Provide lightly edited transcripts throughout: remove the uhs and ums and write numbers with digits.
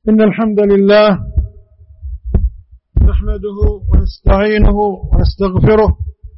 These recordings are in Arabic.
إن الحمد لله نحمده ونستعينه ونستغفره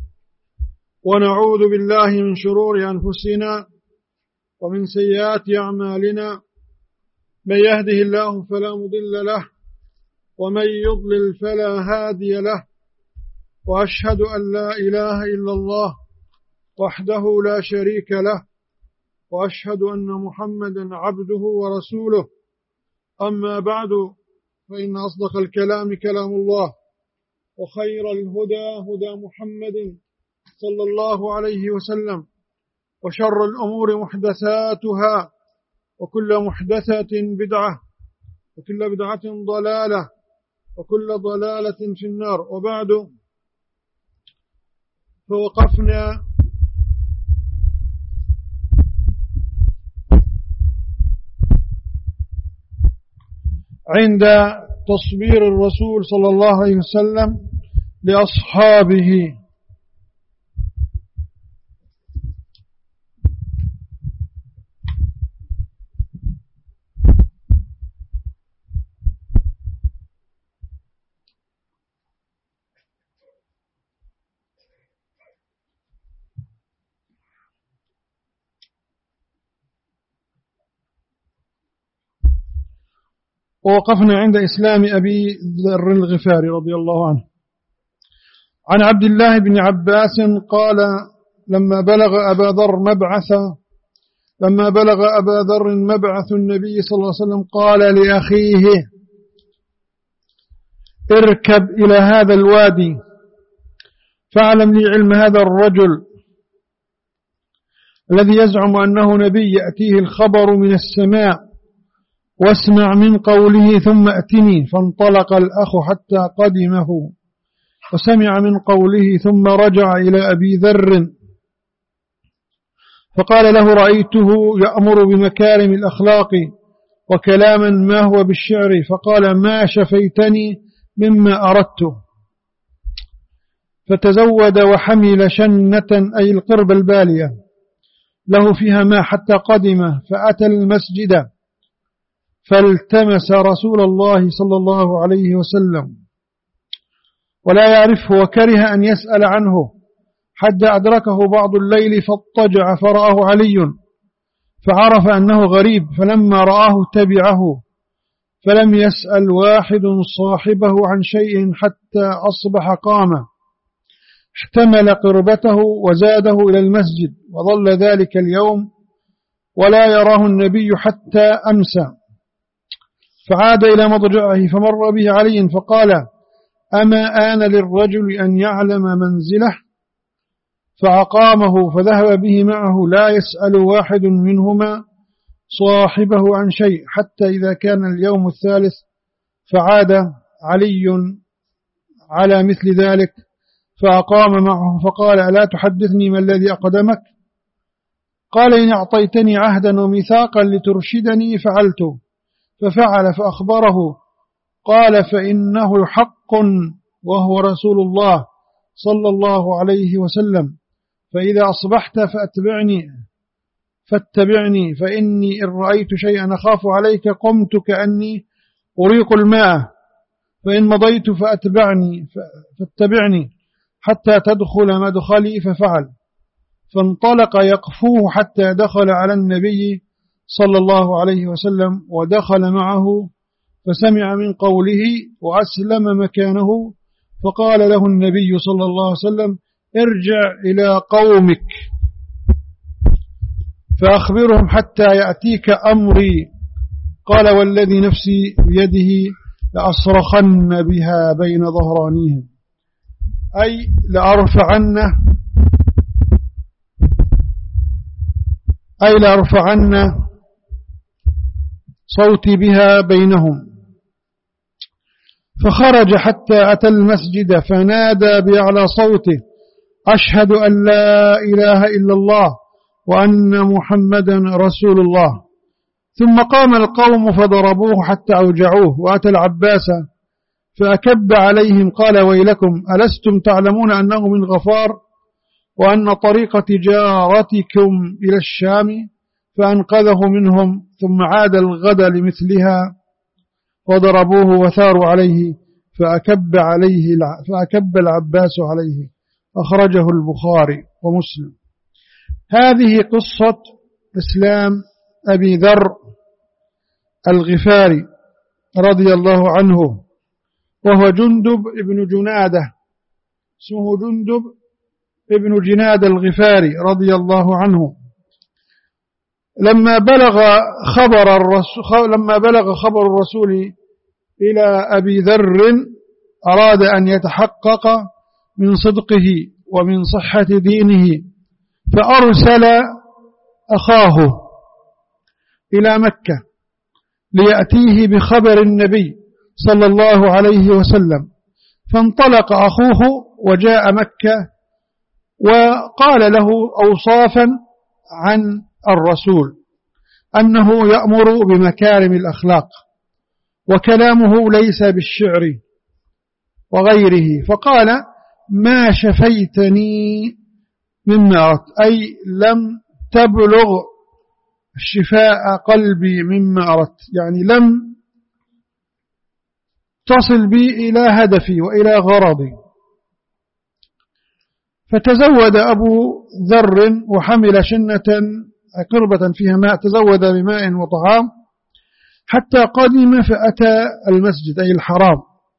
ونعوذ بالله من شرور أنفسنا ومن سيئات أعمالنا. من يهده الله فلا مضل له ومن يضلل فلا هادي له، وأشهد أن لا إله إلا الله وحده لا شريك له، وأشهد أن محمدا عبده ورسوله. أما بعد، فإن أصدق الكلام كلام الله، وخير الهدى هدى محمد صلى الله عليه وسلم، وشر الأمور محدثاتها، وكل محدثة بدعة، وكل بدعة ضلالة، وكل ضلالة في النار. وبعد، فوقفنا عند تصبير الرسول صلى الله عليه وسلم لأصحابه. ووقفنا عند إسلام أبي ذر الغفاري رضي الله عنه. عن عبد الله بن عباس قال: لما بلغ أبا ذر مبعث النبي صلى الله عليه وسلم قال لأخيه: اركب إلى هذا الوادي فاعلم لي علم هذا الرجل الذي يزعم أنه نبي، يأتيه الخبر من السماء، واسمع من قوله ثم أتني. فانطلق الأخ حتى قدمه وسمع من قوله، ثم رجع إلى أبي ذر فقال له: رأيته يأمر بمكارم الأخلاق وكلاما ما هو بالشعر. فقال: ما شفيتني مما أردت. فتزود وحمل شنة، أي القرب البالية، له فيها ماء حتى قدمه، فأتى المسجد فالتمس رسول الله صلى الله عليه وسلم ولا يعرفه، وكره أن يسأل عنه حتى أدركه بعض الليل فاضطجع فرآه علي، فعرف أنه غريب، فلما رآه تبعه، فلم يسأل واحد صاحبه عن شيء حتى أصبح قام، احتمل قربته وزاده إلى المسجد، وظل ذلك اليوم ولا يراه النبي حتى أمسى. فعاد إلى مضجعه فمر به علي فقال: أما آن للرجل أن يعلم منزله؟ فأقامه فذهب به معه لا يسأل واحد منهما صاحبه عن شيء، حتى إذا كان اليوم الثالث فعاد علي على مثل ذلك فأقام معه فقال: ألا تحدثني ما الذي أقدمك؟ قال: إن أعطيتني عهدا وميثاقا لترشدني فعلته. ففعل فأخبره. قال: فإنه حق وهو رسول الله صلى الله عليه وسلم، فإذا أصبحت فاتبعني، فإني إن رأيت شيئا أخاف عليك قمت كأني أريق الماء، فإن مضيت فاتبعني حتى تدخل مدخلي. ففعل، فانطلق يقفوه حتى دخل على النبي صلى الله عليه وسلم، ودخل معه فسمع من قوله وأسلم مكانه، فقال له النبي صلى الله عليه وسلم: ارجع إلى قومك فأخبرهم حتى يأتيك أمري. قال: والذي نفسي بيده لأصرخن بها بين ظهرانيهم، أي لأرفعن صوتي بها بينهم. فخرج حتى أتى المسجد فنادى بأعلى صوته: أشهد أن لا إله إلا الله وأن محمدا رسول الله. ثم قام القوم فضربوه حتى أوجعوه، وأتى العباس فأكب عليهم قال: ويلكم، ألستم تعلمون أنه من غفار وأن طريق تجارتكم إلى الشام؟ فأنقذه منهم، ثم عاد الغد لمثلها. وضربوه وثاروا عليه فأكب العباس عليه. أخرجه البخاري ومسلم. هذه قصة إسلام أبي ذر الغفاري رضي الله عنه، وهو جندب ابن جنادة، اسمه جندب ابن جنادة الغفاري رضي الله عنه. لما بلغ خبر الرسول إلى أبي ذر أراد أن يتحقق من صدقه ومن صحة دينه، فأرسل أخاه إلى مكة ليأتيه بخبر النبي صلى الله عليه وسلم. فانطلق أخوه وجاء مكة وقال له أوصافا عن الرسول، أنه يأمر بمكارم الأخلاق وكلامه ليس بالشعر وغيره. فقال: ما شفيتني مما أردت، أي لم تبلغ شفاء قلبي مما أردت، يعني لم تصل بي إلى هدفي وإلى غرضي. فتزود أبو ذر وحمل شنة قربة فيها ماء، تزود بماء وطعام حتى قدم فأتى المسجد أي الحرام،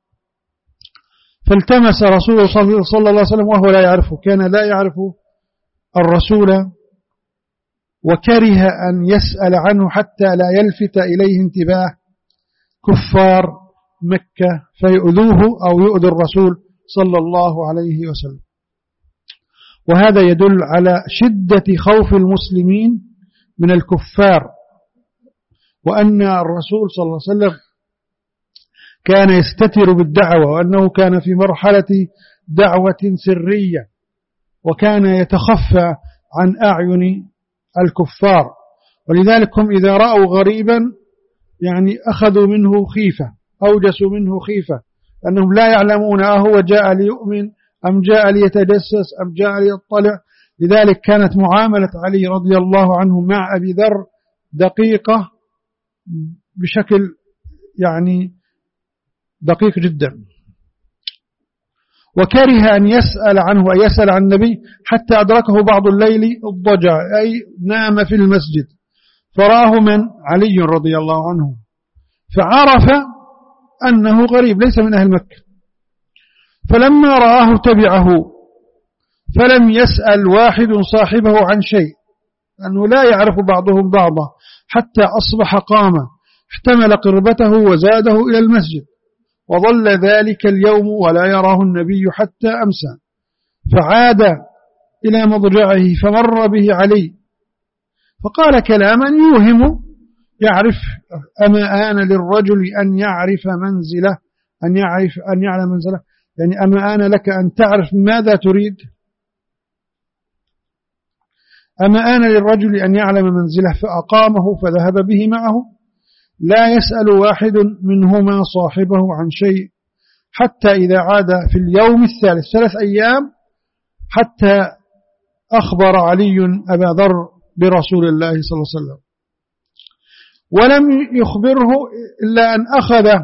فالتمس رسول صلى الله عليه وسلم وهو لا يعرفه، كان لا يعرف الرسول، وكره أن يسأل عنه حتى لا يلفت إليه انتباه كفار مكة فيؤذوه أو يؤذي الرسول صلى الله عليه وسلم. وهذا يدل على شدة خوف المسلمين من الكفار، وأن الرسول صلى الله عليه وسلم كان يستتر بالدعوة، وأنه كان في مرحلة دعوة سرية، وكان يتخفى عن أعين الكفار. ولذلك هم إذا رأوا غريبا يعني أخذوا منه خيفة، أوجسوا منه خيفة، أنهم لا يعلمون هو جاء ليؤمن أم جاء ليتجسس أم جاء ليطلع. لذلك كانت معاملة علي رضي الله عنه مع أبي ذر دقيقة بشكل يعني دقيق جدا. وكره أن يسأل عنه، أي يسأل عن النبي، حتى أدركه بعض الليل الضجع، أي نام في المسجد فراه من علي رضي الله عنه، فعرف أنه غريب ليس من أهل مكة. فلما رآه تبعه، فلم يسأل واحد صاحبه عن شيء، أنه لا يعرف بعضهم بعضا، حتى أصبح قام احتمل قربته وزاده إلى المسجد، وظل ذلك اليوم ولا يراه النبي حتى أمسى. فعاد إلى مضجعه فمر به علي فقال كلاما يوهم يعرف. أما آن للرجل أن يعرف منزله، أن يعلم منزله، يعني أما آن لك أن تعرف ماذا تريد؟ أما آن للرجل أن يعلم منزله، فأقامه فذهب به معه، لا يسأل واحد منهما صاحبه عن شيء حتى إذا عاد في اليوم الثالث 3 أيام، حتى أخبر علي أبا ذر برسول الله صلى الله عليه وسلم، ولم يخبره إلا أن أخذ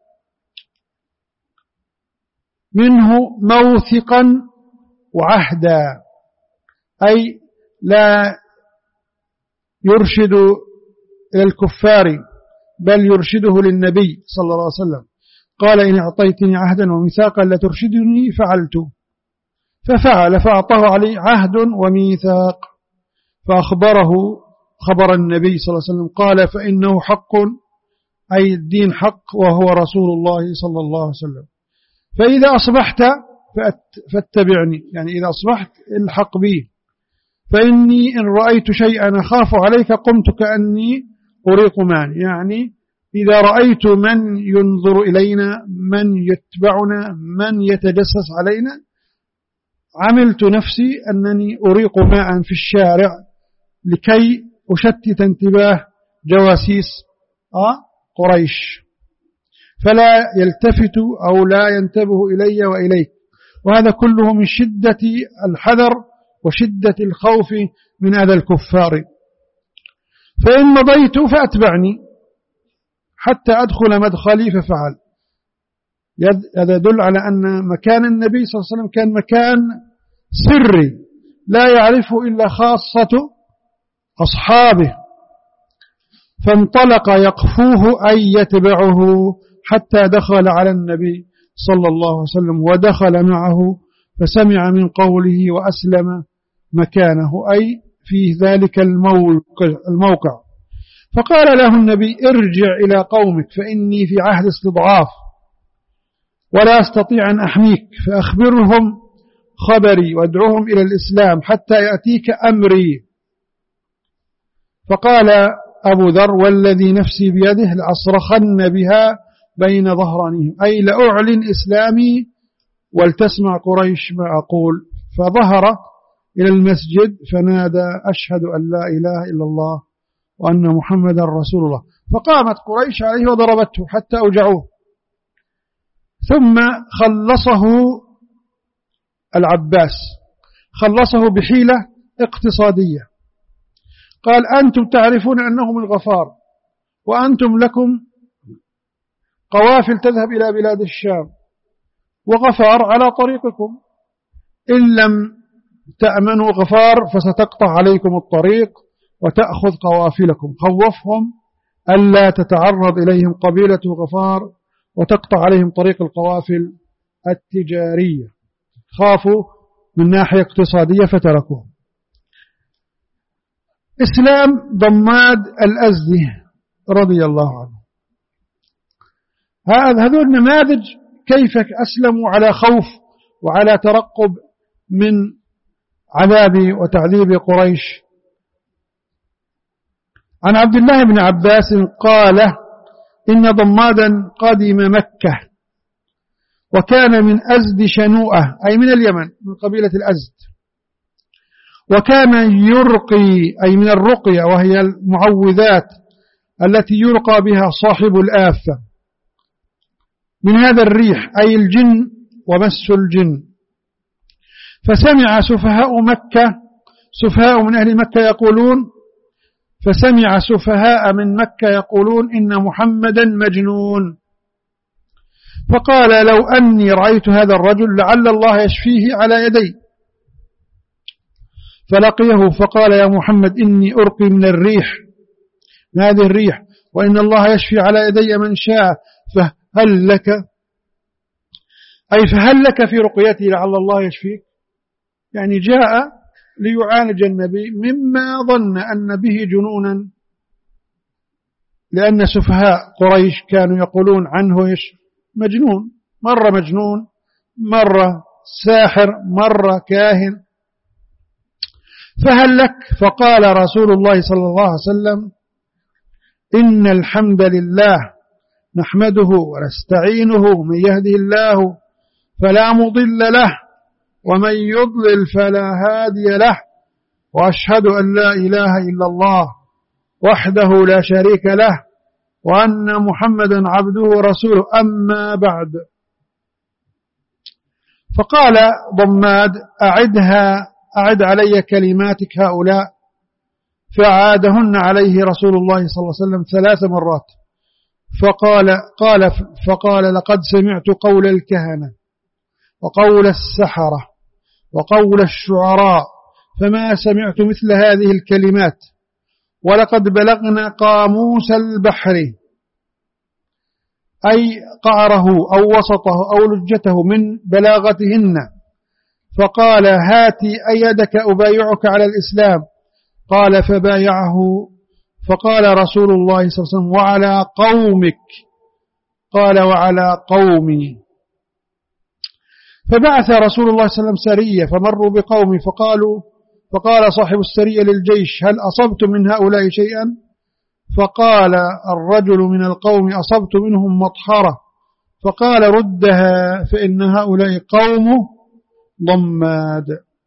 منه موثقا وعهدا، أي لا يرشد إلى الكفار بل يرشده للنبي صلى الله عليه وسلم. قال: إن أعطيتني عهدا وميثاقا لترشدني فعلت، ففعل، فأعطاه عليه عهد وميثاق، فأخبره خبر النبي صلى الله عليه وسلم، قال: فإنه حق، أي الدين حق، وهو رسول الله صلى الله عليه وسلم. فإذا أصبحت فاتبعني، يعني إذا أصبحت الحق بي، فإني إن رأيت شيئا أخاف عليك قمت كأني أريق مان، يعني إذا رأيت من ينظر إلينا، من يتبعنا، من يتجسس علينا، عملت نفسي أنني أريق ماء في الشارع لكي أشتت انتباه جواسيس قريش، فلا يلتفت أو لا ينتبه إلي وإليك. وهذا كله من شدة الحذر وشدة الخوف من أذى الكفار. فإن مضيت فأتبعني حتى أدخل مدخلي ففعل. هذا يدل على أن مكان النبي صلى الله عليه وسلم كان مكان سري لا يعرفه إلا خاصة أصحابه، فانطلق يقفوه أي يتبعه حتى دخل على النبي صلى الله عليه وسلم ودخل معه فسمع من قوله وأسلم مكانه، أي في ذلك الموقع. فقال له النبي ارجع إلى قومك فإني في عهد استضعاف ولا أستطيع أن أحميك، فأخبرهم خبري وادعوهم إلى الإسلام حتى يأتيك أمري. فقال أبو ذر والذي نفسي بيده لأصرخن بها بين ظهرانهم، أي لأعلن إسلامي ولتسمع قريش ما أقول. فظهر إلى المسجد فنادى أشهد أن لا إله إلا الله وأن محمدا رسول الله، فقامت قريش عليه وضربته حتى أوجعوه. ثم خلصه العباس، خلصه بحيلة اقتصادية، قال أنتم تعرفون أنه من غفار وأنتم لكم قوافل تذهب إلى بلاد الشام وغفار على طريقكم، إن لم تأمنوا غفار فستقطع عليكم الطريق وتأخذ قوافلكم. خوفهم ألا تتعرض إليهم قبيلة غفار وتقطع عليهم طريق القوافل التجارية، خافوا من ناحية اقتصادية فتركوه. إسلام ضماد الأزدي رضي الله عنه، هذول النماذج كيف أسلموا على خوف وعلى ترقب من عذاب وتعذيب قريش. عن عبد الله بن عباس قال إن ضمادا قدم مكة وكان من أزد شنوءة، أي من اليمن من قبيلة الأزد، وكان يرقي أي من الرقية وهي المعوذات التي يرقى بها صاحب الآفة من هذا الريح أي الجن ومس الجن. فسمع سفهاء مكة، سفهاء من أهل مكة يقولون، فسمع سفهاء من مكة يقولون إن محمدا مجنون، فقال لو أني رأيت هذا الرجل لعل الله يشفيه على يدي، فلقيه فقال يا محمد إني أرقي من الريح، من هذه الريح، وإن الله يشفي على يدي من شاء، فهل لك في رقيتي لعل الله يشفيك. يعني جاء ليعالج النبي مما ظن أن به جنونا، لأن سفهاء قريش كانوا يقولون عنه مجنون، مرة مجنون، مرة ساحر، مرة كاهن. فهل لك؟ فقال رسول الله صلى الله عليه وسلم إن الحمد لله نحمده ونستعينه، من يهده الله فلا مضل له ومن يضلل فلا هادي له، وأشهد أن لا إله إلا الله وحده لا شريك له وأن محمدا عبده ورسوله، أما بعد. فقال ضماد أعد علي كلماتك هؤلاء، فعادهن عليه رسول الله صلى الله عليه وسلم 3 مرات، فقال لقد سمعت قول الكهنة وقول السحرة وقول الشعراء فما سمعت مثل هذه الكلمات، ولقد بلغنا قاموس البحر، أي قعره أو وسطه أو لجته من بلاغتهن. فقال هاتي أيدك أبايعك على الإسلام، قال فبايعه. فقال رسول الله صلى الله عليه وسلم وعلى قومك، قال وعلى قومي. فبعث رسول الله صلى الله عليه وسلم سرية فمروا بقومي فقال صاحب السرية للجيش هل أصبت من هؤلاء شيئا؟ فقال الرجل من القوم أصبت منهم مطهرة، فقال ردها فإن هؤلاء قوم ضماد.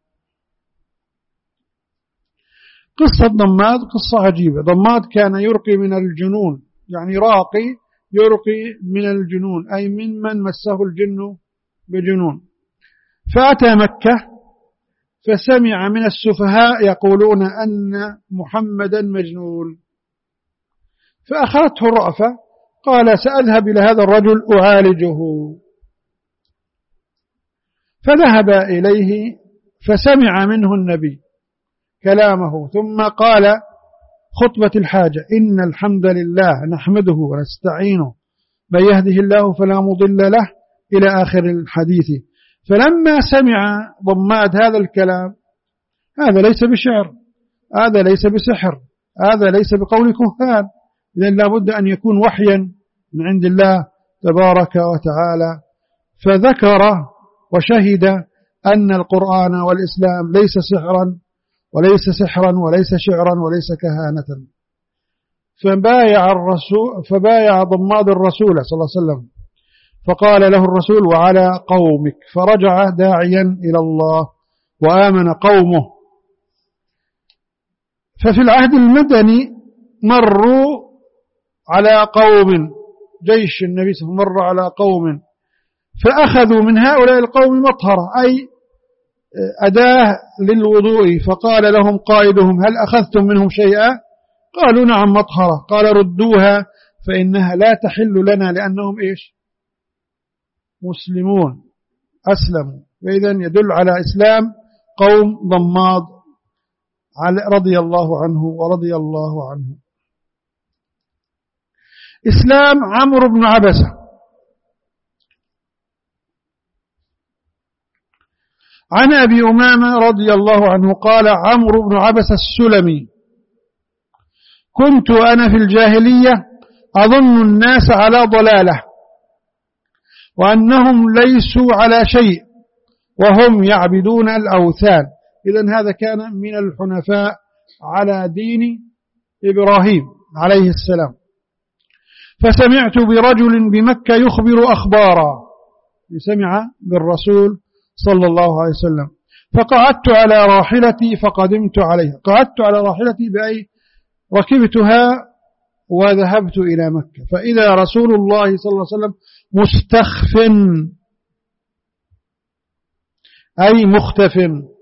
قصة ضماد قصة عجيبة. ضماد كان يرقي من الجنون، يعني راقي يرقي من الجنون، أي من مسه الجن بجنون. فأتى مكة فسمع من السفهاء يقولون أن محمدا مجنون، فأخذته الرأفة، قال سأذهب إلى هذا الرجل أعالجه. فذهب إليه فسمع منه النبي كلامه، ثم قال خطبة الحاجة: إن الحمد لله نحمده ونستعينه من يهده الله فلا مضل له، إلى آخر الحديث. فلما سمع ضماد هذا الكلام: هذا ليس بشعر، هذا ليس بسحر، هذا ليس بقول كهان، إذن لابد أن يكون وحيا من عند الله تبارك وتعالى. فذكر وشهد أن القرآن والإسلام ليس سحرا وليس شعرا وليس كهانة. فبايع ضماد الرسول صلى الله عليه وسلم، فقال له الرسول: وعلى قومك. فرجع داعيا إلى الله وآمن قومه. ففي العهد المدني مروا على قوم، جيش النبي صلى الله عليه وسلم مر على قوم، فأخذوا من هؤلاء القوم مطهرة، أي أداة للوضوء. فقال لهم قائدهم: هل أخذتم منهم شيئا؟ قالوا: نعم مطهرة. قال: ردوها فإنها لا تحل لنا، لأنهم إيش؟ مسلمون أسلموا. وإذن يدل على إسلام قوم ضماد رضي الله عنه ورضي الله عنه. إسلام عمرو بن عبسة. عن أبي أمامة رضي الله عنه قال: عمرو بن عبسة السلمي: كنت أنا في الجاهلية أظن الناس على ضلالة، وأنهم ليسوا على شيء وهم يعبدون الأوثان. إذن هذا كان من الحنفاء على دين إبراهيم عليه السلام. فسمعت برجل بمكة يخبر أخبارا، سمع بالرسول صلى الله عليه وسلم. فقعدت على راحلتي فقدمت عليها. قعدت على راحلتي بأي ركبتها وذهبت إلى مكة، فإذا رسول الله صلى الله عليه وسلم مستخف، أي مختف،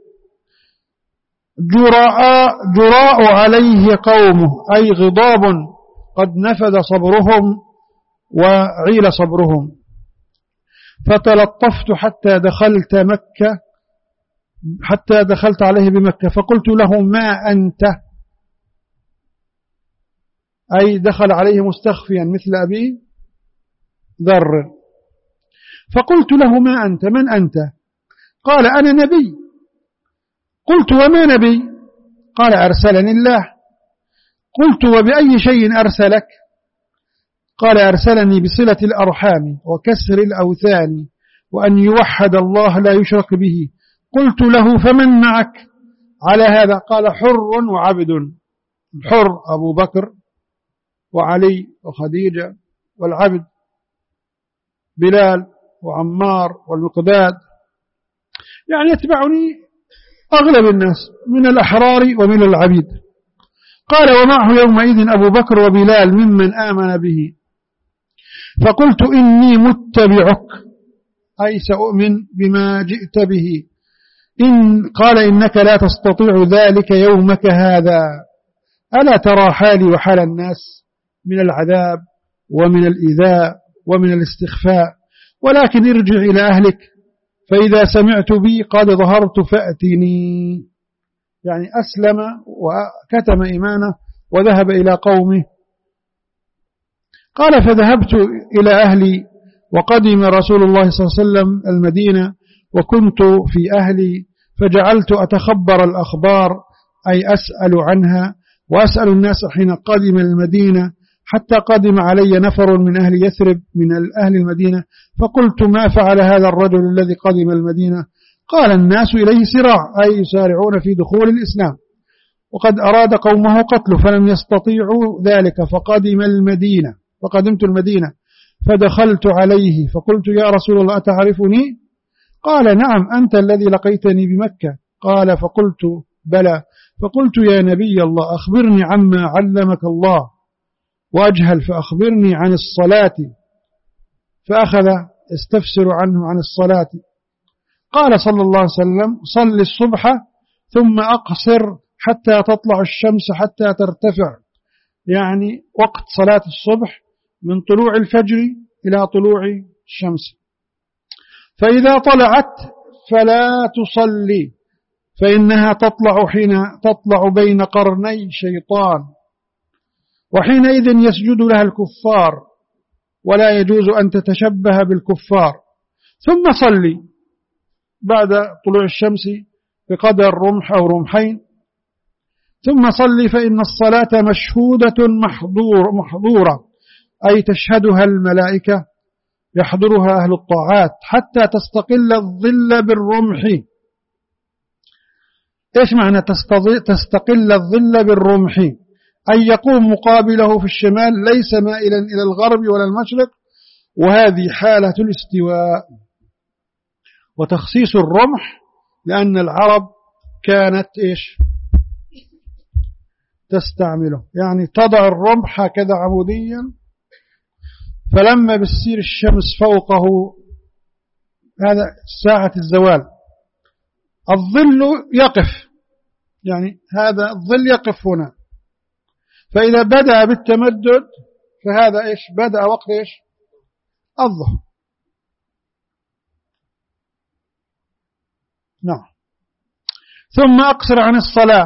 جراء عليه قومه، أي غضاب قد نفذ صبرهم وعيل صبرهم. فتلطفت حتى دخلت عليه بمكة، فقلت له: ما أنت؟ أي دخل عليه مستخفيا مثل أبي ذر. فقلت له: ما أنت؟ من أنت؟ قال: أنا نبي. قلت: وما نبي؟ قال: أرسلني الله. قلت: وبأي شيء أرسلك؟ قال: أرسلني بصلة الأرحام وكسر الأوثان وأن يوحد الله لا يشرك به. قلت له: فمن معك على هذا؟ قال: حر وعبد. الحر أبو بكر وعلي وخديجة، والعبد بلال وعمار والمقداد، يعني يتبعني أغلب الناس من الأحرار ومن العبيد. قال: ومعه يومئذ أبو بكر وبلال ممن آمن به. فقلت: إني متبعك، أي سأؤمن بما جئت به. قال: إنك لا تستطيع ذلك يومك هذا، ألا ترى حالي وحال الناس من العذاب ومن الإيذاء ومن الاستخفاء؟ ولكن ارجع إلى أهلك، فإذا سمعت بي قد ظهرت فأتني. يعني أسلم وكتم إيمانه وذهب إلى قومه. قال: فذهبت إلى أهلي، وقدم رسول الله صلى الله عليه وسلم المدينة، وكنت في أهلي، فجعلت أتخبر الأخبار، أي أسأل عنها وأسأل الناس حين قدم المدينة، حتى قدم علي نفر من أهل يثرب من أهل المدينة، فقلت: ما فعل هذا الرجل الذي قدم المدينة؟ قال: الناس إليه سراع، أي يسارعون في دخول الإسلام، وقد أراد قومه قتله فلم يستطيعوا ذلك، فقدمت المدينة فدخلت عليه فقلت: يا رسول الله أتعرفني؟ قال: نعم، أنت الذي لقيتني بمكة. قال: فقلت: بلى. فقلت: يا نبي الله أخبرني عما علمك الله، وأجهل فأخبرني عن الصلاة. فأخذ استفسر عنه عن الصلاة. قال صلى الله عليه وسلم: صل الصبح ثم أقصر حتى تطلع الشمس حتى ترتفع، يعني وقت صلاة الصبح من طلوع الفجر إلى طلوع الشمس. فإذا طلعت فلا تصلي، فإنها تطلع حين تطلع بين قرني شيطان، وحينئذ يسجد لها الكفار، ولا يجوز أن تتشبه بالكفار. ثم صلي بعد طلوع الشمس بقدر رمح أو رمحين، ثم صلي فإن الصلاة مشهودة محظورة، أي تشهدها الملائكة، يحضرها أهل الطاعات حتى تستقل الظل بالرمح. إيش معنى تستقل الظل بالرمح؟ أن يقوم مقابله في الشمال ليس مائلا إلى الغرب ولا المشرق، وهذه حالة الاستواء. وتخصيص الرمح لأن العرب كانت إيش تستعمله، يعني تضع الرمح هكذا عموديا، فلما بتصير الشمس فوقه هذا ساعة الزوال الظل يقف، يعني هذا الظل يقف هنا، فإذا بدأ بالتمدد فهذا إيش بدأ وقت إيش الظهر. نعم. ثم أقصر عن الصلاة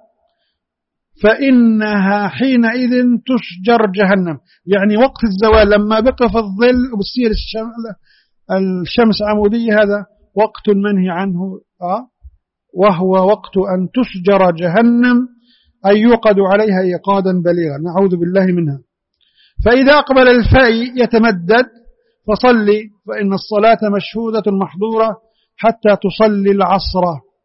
فإنها حينئذ تشجر جهنم، يعني وقت الزوال لما بقف الظل وبصير الشمس عمودية، هذا وقت منهي عنه، وهو وقت أن تسجر جهنم، أي يوقد عليها إيقادا بليغا، نعوذ بالله منها. فإذا أقبل الفيء يتمدد فصلي، فإن الصلاة مشهودة محظورة حتى تصلي العصر.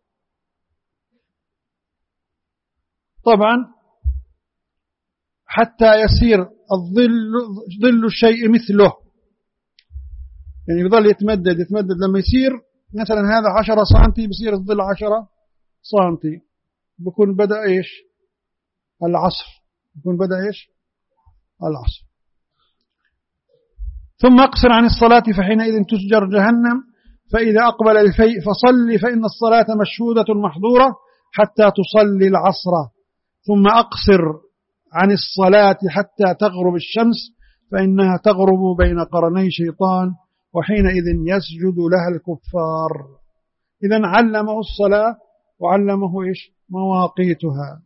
طبعا حتى يصير ظل الشيء مثله، يعني يظل يتمدد لما يصير مثلا هذا 10 سنتي بصير الظل 10 سنتي، بكون بدأ إيش العصر، بكون بدأ إيش العصر. ثم أقصر عن الصلاة فحينئذ تسجر جهنم. فإذا أقبل الفيء فصلي، فإن الصلاة مشهودة محظورة حتى تصلي العصر. ثم أقصر عن الصلاة حتى تغرب الشمس، فإنها تغرب بين قرني شيطان، وحينئذ يسجد لها الكفار. إذن علمه الصلاة وعلمه إيش مواقيتها.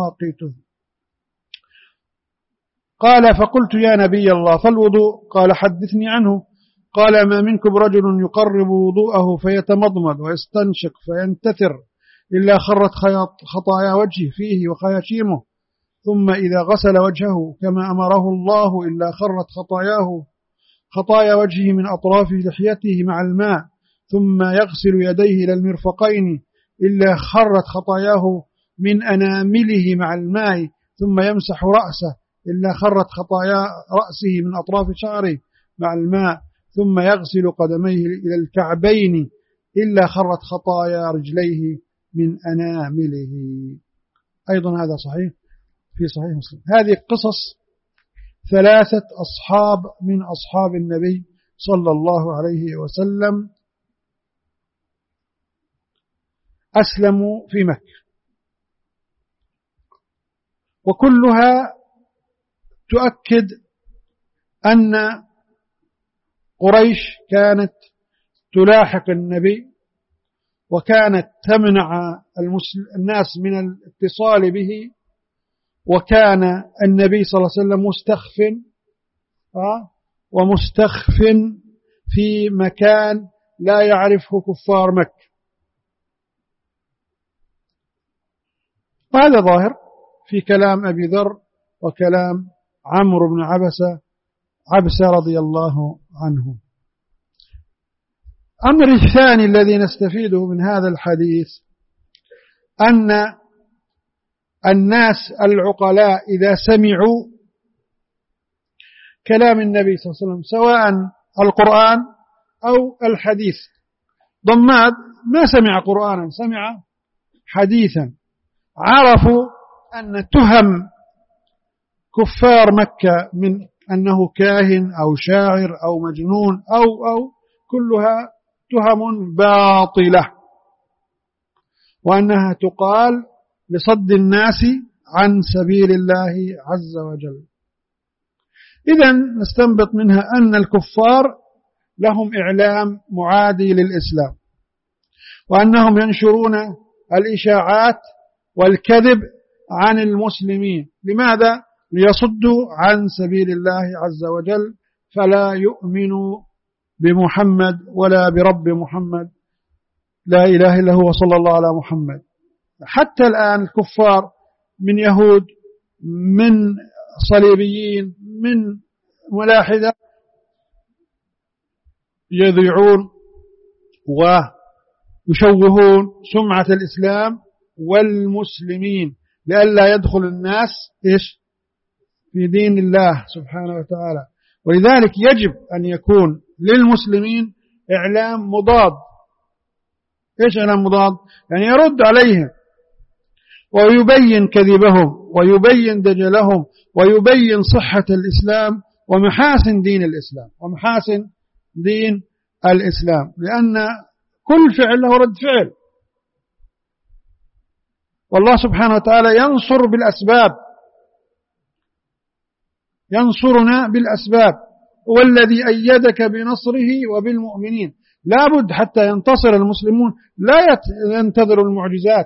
قال فقلت يا نبي الله فالوضوء؟ قال حدثني عنه. قال ما منكم رجل يقرب وضوءه فيتمضمض ويستنشق فينتثر إلا خرت خطايا وجهه فيه وخياشيمه، ثم إذا غسل وجهه كما أمره الله إلا خرت خطايا وجهه من أطراف لحيته مع الماء، ثم يغسل يديه إلى المرفقين إلا خرت خطاياه من أنامله مع الماء، ثم يمسح رأسه إلا خرت خطايا رأسه من أطراف شعره مع الماء، ثم يغسل قدميه إلى الكعبين إلا خرت خطايا رجليه من أنامله. أيضا هذا صحيح في صحيح مسلم. هذه قصص 3 أصحاب من أصحاب النبي صلى الله عليه وسلم أسلموا في مكة، وكلها تؤكد أن قريش كانت تلاحق النبي، وكانت تمنع الناس من الاتصال به، وكان النبي صلى الله عليه وسلم ومستخف في مكان لا يعرفه كفار مكة. وهذا ظاهر في كلام أبي ذر وكلام عمرو بن عبسة رضي الله عنه. أمر الثاني الذي نستفيده من هذا الحديث أن الناس العقلاء إذا سمعوا كلام النبي صلى الله عليه وسلم سواء القرآن أو الحديث، ضماد ما سمع قرآنا سمع حديثا، عرفوا أن تهم كفار مكة من أنه كاهن أو شاعر أو مجنون أو كلها تهم باطلة، وأنها تقال لصد الناس عن سبيل الله عز وجل. إذن نستنبط منها أن الكفار لهم إعلام معادي للإسلام، وأنهم ينشرون الإشاعات والكذب عن المسلمين. لماذا؟ ليصدوا عن سبيل الله عز وجل، فلا يؤمنوا بمحمد ولا برب محمد، لا إله إلا هو صلى الله على محمد. حتى الآن الكفار من يهود، من صليبيين، من ملاحدة يضيعون ويشوهون سمعة الإسلام والمسلمين لئلا يدخل الناس في دين الله سبحانه وتعالى. ولذلك يجب أن يكون للمسلمين إعلام مضاد. إيش إعلام مضاد؟ يعني يرد عليهم ويبين كذبهم ويبين دجلهم ويبين صحة الإسلام ومحاسن دين الإسلام ومحاسن دين الإسلام، لأن كل فعل له رد فعل، والله سبحانه وتعالى ينصر بالأسباب، ينصرنا بالأسباب، والذي أيدك بنصره وبالمؤمنين. لابد حتى ينتصر المسلمون لا ينتظروا المعجزات،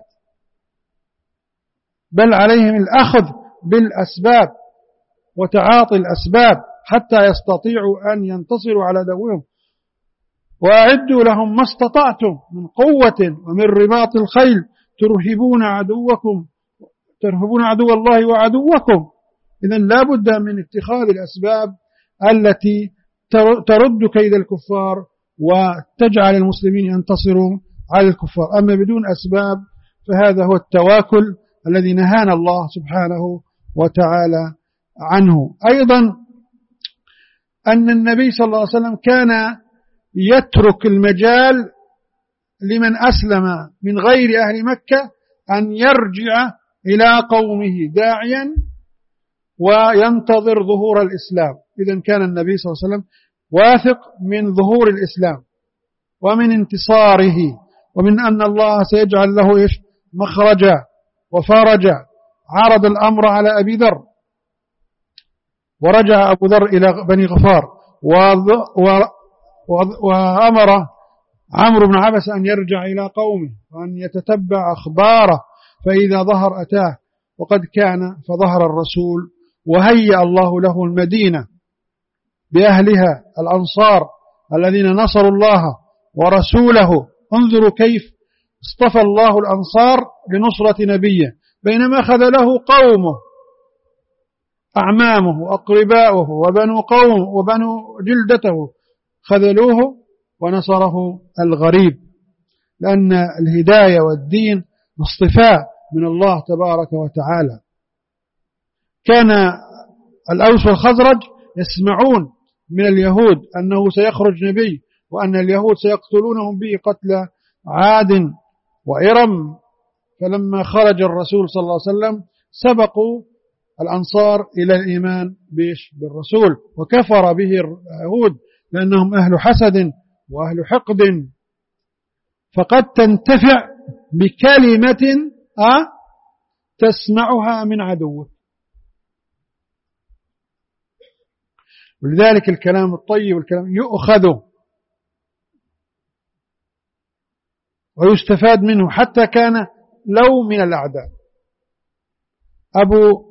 بل عليهم الأخذ بالأسباب وتعاطي الأسباب حتى يستطيعوا أن ينتصروا على عدوهم. وأعدوا لهم ما استطعتم من قوة ومن رباط الخيل ترهبون عدو الله وعدوكم. إذن لا بد من اتخاذ الأسباب التي ترد كيد الكفار وتجعل المسلمين ينتصروا على الكفار. أما بدون أسباب فهذا هو التواكل الذي نهانا الله سبحانه وتعالى عنه. أيضا أن النبي صلى الله عليه وسلم كان يترك المجال لمن أسلم من غير أهل مكة أن يرجع إلى قومه داعيا وينتظر ظهور الإسلام. إذن كان النبي صلى الله عليه وسلم واثق من ظهور الإسلام ومن انتصاره ومن أن الله سيجعل له مخرجا وفرجا. عرض الأمر على أبي ذر ورجع أبو ذر إلى بني غفار وأمر عمرو بن عبس أن يرجع إلى قومه وأن يتتبع أخباره، فإذا ظهر أتاه، وقد كان فظهر الرسول وهيأ الله له المدينة بأهلها الأنصار الذين نصروا الله ورسوله. انظروا كيف اصطفى الله الأنصار لنصرة نبيه، بينما خذله قومه أعمامه وأقرباؤه وبنو قومه وبنو جلدته، خذلوه ونصره الغريب، لأن الهداية والدين اصطفاء من الله تبارك وتعالى. كان الأوس والخزرج يسمعون من اليهود أنه سيخرج نبي وأن اليهود سيقتلونهم به قتل عاد وإرم، فلما خرج الرسول صلى الله عليه وسلم سبقوا الأنصار إلى الإيمان بالرسول، وكفر به اليهود لأنهم أهل حسد وأهل حقد. فقد تنتفع بكلمة تسمعها من عدوك. ولذلك الكلام الطيب والكلام يؤخذ ويستفاد منه حتى كان لو من الأعداء. أبو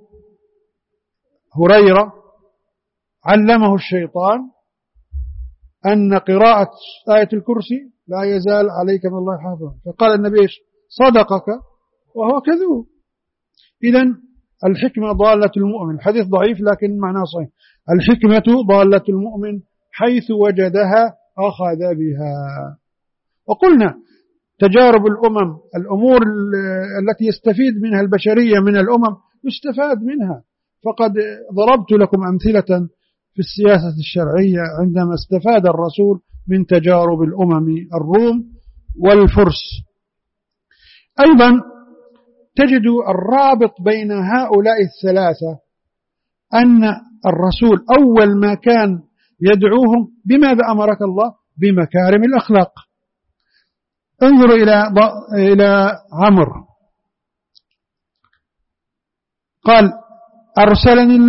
هريرة علمه الشيطان أن قراءة آية الكرسي لا يزال عليك من الله حافظا، فقال النبي صدقك وهو كذوب. إذن الحكمة ضالة المؤمن. الحديث ضعيف لكن معناه صحيح. الحكمة ضالة المؤمن حيث وجدها أخذ بها. وقلنا تجارب الأمم، الأمور التي يستفيد منها البشرية من الأمم يستفاد منها. فقد ضربت لكم أمثلة في السياسة الشرعية عندما استفاد الرسول من تجارب الأمم الروم والفرس. أيضا تجد الرابط بين هؤلاء الثلاثة أن الرسول أول ما كان يدعوهم بماذا أمرك الله؟ بمكارم الأخلاق. انظروا إلى عمرو، قال أرسلني الله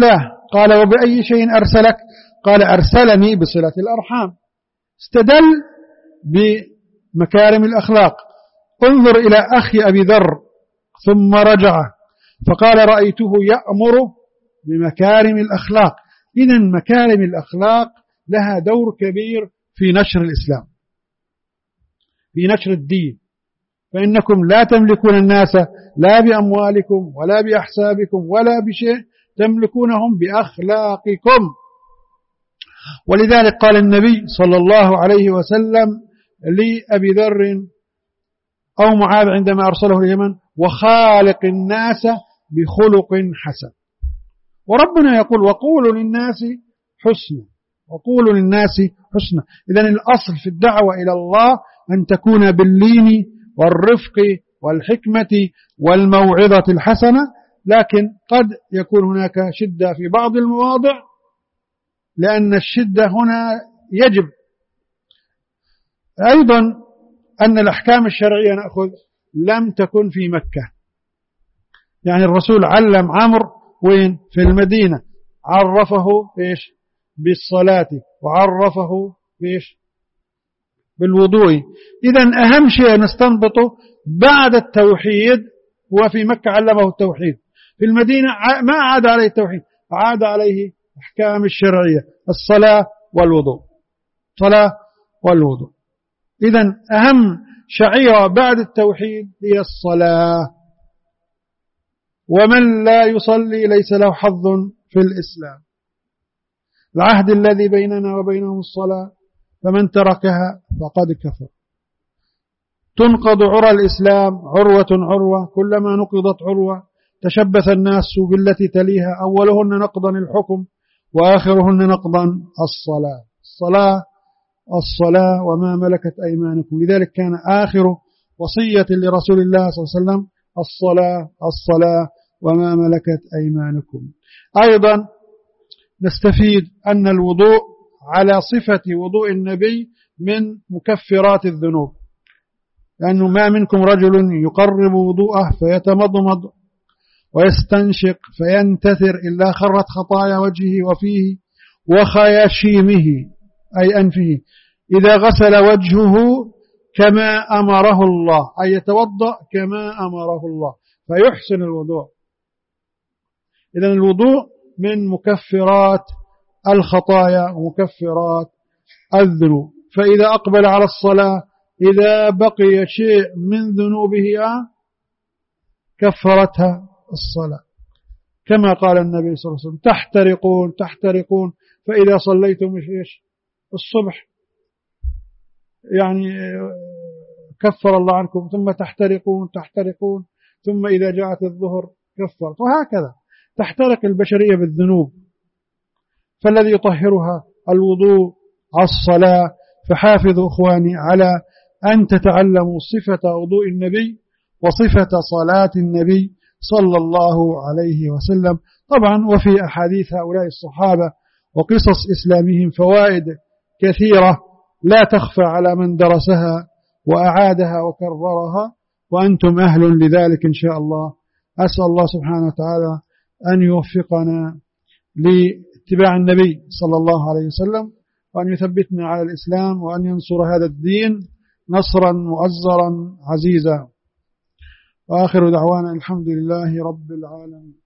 قال وبأي شيء أرسلك؟ قال أرسلني بصلة الأرحام. استدل بمكارم الأخلاق. انظر إلى أخي أبي ذر ثم رجع فقال رأيته يأمر بمكارم الأخلاق. إذن مكارم الأخلاق لها دور كبير في نشر الإسلام، في نشر الدين. فإنكم لا تملكون الناس لا بأموالكم ولا بأحسابكم ولا بشيء، تملكونهم بأخلاقكم. ولذلك قال النبي صلى الله عليه وسلم لأبي ذر أو معاذ عندما أرسله اليمن: وخالق الناس بخلق حسن. وربنا يقول: وقولوا للناس حسنا، وقولوا للناس حسنا. إذن الأصل في الدعوة إلى الله أن تكون باللين والرفق والحكمة والموعظة الحسنة، لكن قد يكون هناك شدة في بعض المواضع، لأن الشدة هنا يجب. أيضا أن الأحكام الشرعية نأخذ لم تكن في مكة، يعني الرسول علم عمرو وين؟ في المدينة، عرفه إيش؟ بالصلاة، وعرفه بإيش؟ بالوضوء. إذن أهم شيء نستنبطه بعد التوحيد، وفي مكة علمه التوحيد، في المدينة ما عاد عليه التوحيد، عاد عليه أحكام الشرعية: الصلاة والوضوء، صلاة والوضوء. إذن أهم شعيرة بعد التوحيد هي الصلاة، ومن لا يصلي ليس له حظ في الإسلام. العهد الذي بيننا وبينهم الصلاة، فمن تركها فقد كفر. تنقض عرى الإسلام عروة عروة، كلما نقضت عروة تشبث الناس بالتي تليها، أولهن نقضا الحكم وآخرهن نقضا الصلاة. الصلاة الصلاة وما ملكت أيمانكم. لذلك كان آخر وصية لرسول الله صلى الله عليه وسلم: الصلاة الصلاة وما ملكت أيمانكم. أيضا نستفيد أن الوضوء على صفة وضوء النبي من مكفرات الذنوب، لأنه ما منكم رجل يقرب وضوءه فيتمضمض ويستنشق فينتثر إلا خرت خطايا وجهه وفيه وخياشيمه أي أنفه إذا غسل وجهه كما أمره الله، أي يتوضأ كما أمره الله فيحسن الوضوء. إذن الوضوء من مكفرات الخطايا ومكفرات الذنوب. فإذا أقبل على الصلاة إذا بقي شيء من ذنوبه كفرتها الصلاة، كما قال النبي صلى الله عليه وسلم: تحترقون فإذا صليتم الصبح يعني كفر الله عنكم، ثم تحترقون ثم إذا جاءت الظهر كفرت، وهكذا تحترق البشرية بالذنوب. فالذي يطهرها الوضوء الصلاة. فحافظوا إخواني على أن تتعلموا صفة وضوء النبي وصفة صلاة النبي صلى الله عليه وسلم. طبعا وفي أحاديث هؤلاء الصحابة وقصص إسلامهم فوائد كثيرة لا تخفى على من درسها وأعادها وكررها، وأنتم أهل لذلك إن شاء الله. أسأل الله سبحانه وتعالى أن يوفقنا لاتباع النبي صلى الله عليه وسلم، وأن يثبتنا على الإسلام، وأن ينصر هذا الدين نصرا مؤزرا عزيزا. وآخر دعوانا الحمد لله رب العالمين.